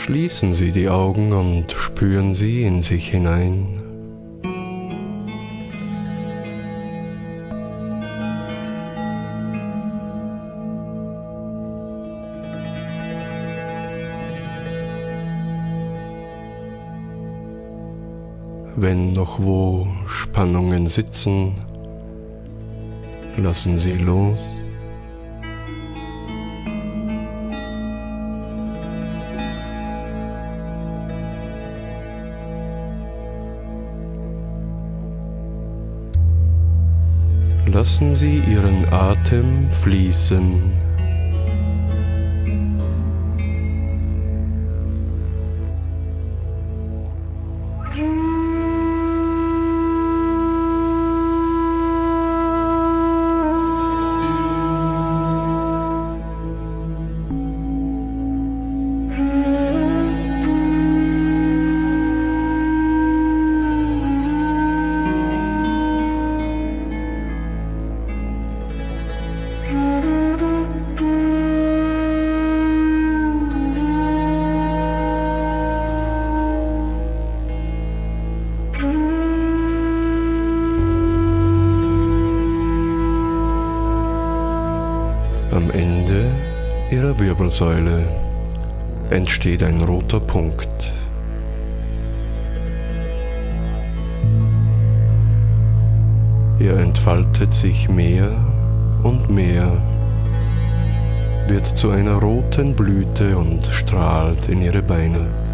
Schließen Sie die Augen und spüren Sie in sich hinein. Wenn noch wo Spannungen sitzen, lassen Sie los. Lassen Sie Ihren Atem fließen. Am Ende Ihrer Wirbelsäule entsteht ein roter Punkt. Er entfaltet sich mehr und mehr, wird zu einer roten Blüte und strahlt in Ihre Beine.